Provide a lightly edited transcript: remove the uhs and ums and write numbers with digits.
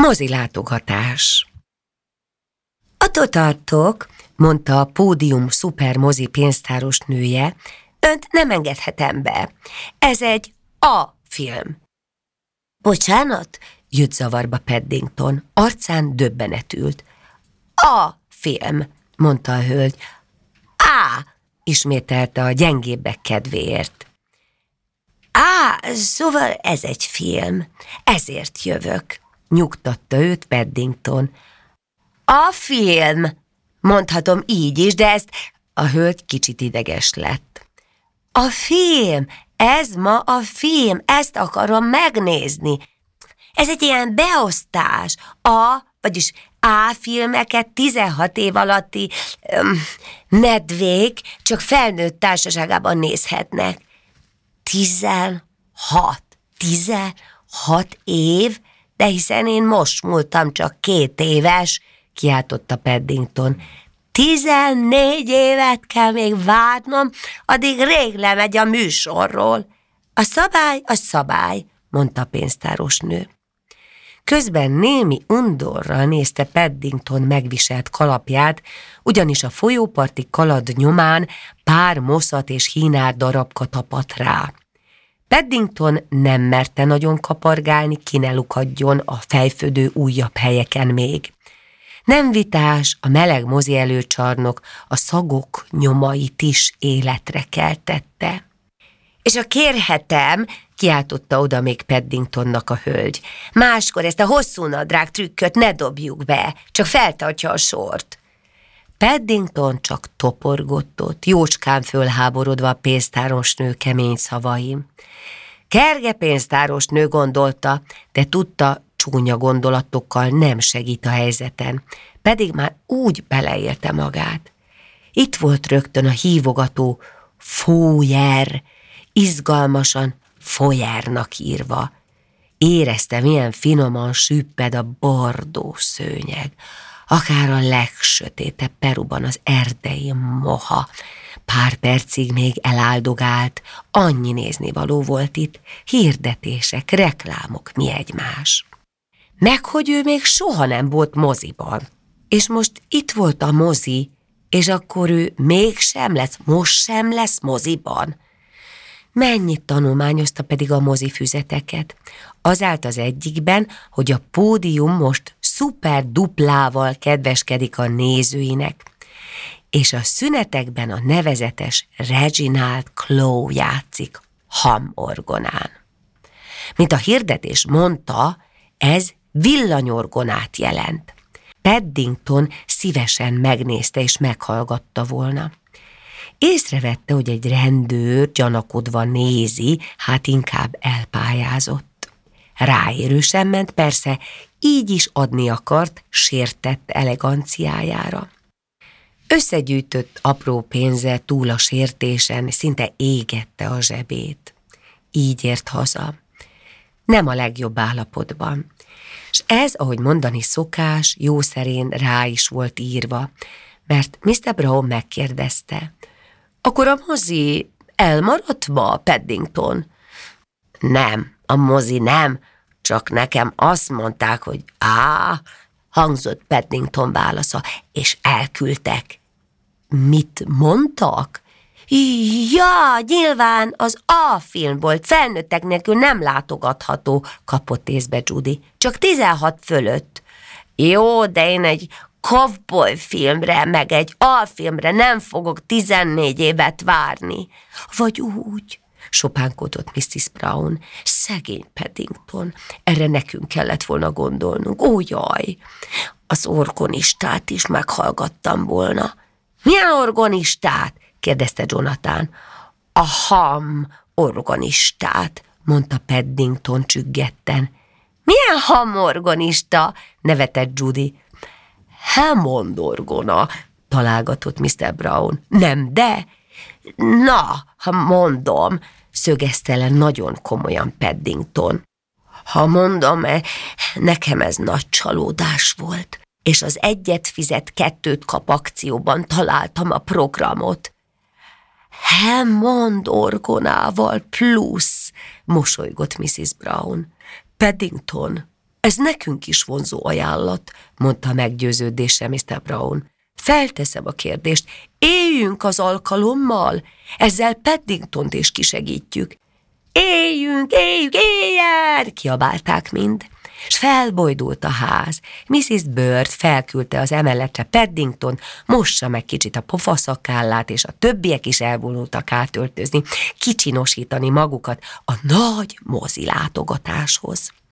Mozilátogatás. Attól tartok, mondta a pódium szupermozi pénztáros nője, önt nem engedhetem be. Ez egy A-film. Bocsánat, jött zavarba Paddington, arcán döbbenet ült. A-film, mondta a hölgy. Á, ismételte a gyengébbek kedvéért. Szóval ez egy film, ezért jövök, nyugtatta őt Paddington. A film, mondhatom így is, de ezt... A hölgy kicsit ideges lett. A film, ez ma a film, ezt akarom megnézni. Ez egy ilyen beosztás, vagyis A-filmeket 16 év alatti nedvék csak felnőtt társaságában nézhetnek. 16 év? De hiszen én most múltam csak 2 éves, kiáltotta Paddington. 14 évet kell még várnom, addig rég lemegy a műsorról. A szabály, mondta a pénztáros nő. Közben némi undorral nézte Paddington megviselt kalapját, ugyanis a folyóparti kalad nyomán pár moszat és hínár darabka tapadt rá. Paddington nem merte nagyon kapargálni, ki ne lukadjon a fejfödő újabb helyeken még. Nem vitás, a meleg mozi előcsarnok a szagok nyomait is életre keltette. És ha kérhetem, kiáltotta oda még Paddingtonnak a hölgy, máskor ezt a hosszú nadrág trükköt ne dobjuk be, csak feltartja a sort. Paddington csak toporgott, jócskán fölháborodva a pénztárosnő kemény szavaim. Kerge pénztárosnő gondolta, de tudta, csúnya gondolatokkal nem segít a helyzeten, pedig már úgy beleélte magát. Itt volt rögtön a hívogató Fójer, izgalmasan Foyernak írva. Érezte, milyen finoman süpped a bordó szőnyeg, akár a legsötétebb Peruban az erdei moha. Pár percig még eláldogált, annyi néznivaló volt itt, hirdetések, reklámok, mi egymás. Meg hogy ő még soha nem volt moziban. És most itt volt a mozi, és akkor ő most sem lesz moziban. Mennyit tanulmányozta pedig a mozifüzeteket. Az állt az egyikben, hogy a pódium most szuper duplával kedveskedik a nézőinek, és a szünetekben a nevezetes Reginald Clow játszik hamorgonán. Mint a hirdetés mondta, ez villanyorgonát jelent. Paddington szívesen megnézte és meghallgatta volna. Észrevette, hogy egy rendőr gyanakodva nézi, hát inkább elpályázott. Ráérősen ment, persze, így is adni akart sértett eleganciájára. Összegyűjtött apró pénze túl a sértésen, szinte égette a zsebét. Így ért haza. Nem a legjobb állapotban. És ez, ahogy mondani szokás, jószerén rá is volt írva, mert Mr. Brown megkérdezte. Akkor a mozi elmaradt ma, Paddington? Nem, a mozi nem, csak nekem azt mondták, hogy hangzott Paddington válasza, és elküldtek. Mit mondtak? Ja, nyilván az A-film volt, felnőttek nélkül nem látogatható, kapott észbe Judy, csak 16 fölött. Jó, de én egy cowboy filmre, meg egy A-filmre nem fogok 14 évet várni. Vagy úgy, sopánkodott Mrs. Brown. Szegény Paddington, erre nekünk kellett volna gondolnunk. Ó, jaj, az orgonistát is meghallgattam volna. Milyen orgonistát? Kérdezte Jonathan. A ham orgonistát, mondta Paddington csüggetten. Milyen ham orgonista? Nevetett Judy. Hammond orgona, találgatott Mr. Brown. Nem, de? Na, ha mondom, szögezte le nagyon komolyan Paddington. Ha mondom, nekem ez nagy csalódás volt, és az egyet fizet, kettőt kap akcióban találtam a programot. Hammond orgonával plusz, mosolygott Mrs. Brown. Paddington, Ez nekünk is vonzó ajánlat, mondta meggyőződéssel Mr. Brown. Felteszem a kérdést, éljünk az alkalommal, ezzel Paddingtont is kisegítjük. Éljünk, éljen! Kiabálták mind, s felbojdult a ház. Mrs. Bird felküldte az emeletre Paddington, mossa meg kicsit a pofaszakállát, és a többiek is elvonultak átöltözni, kicsinosítani magukat a nagy mozi látogatáshoz.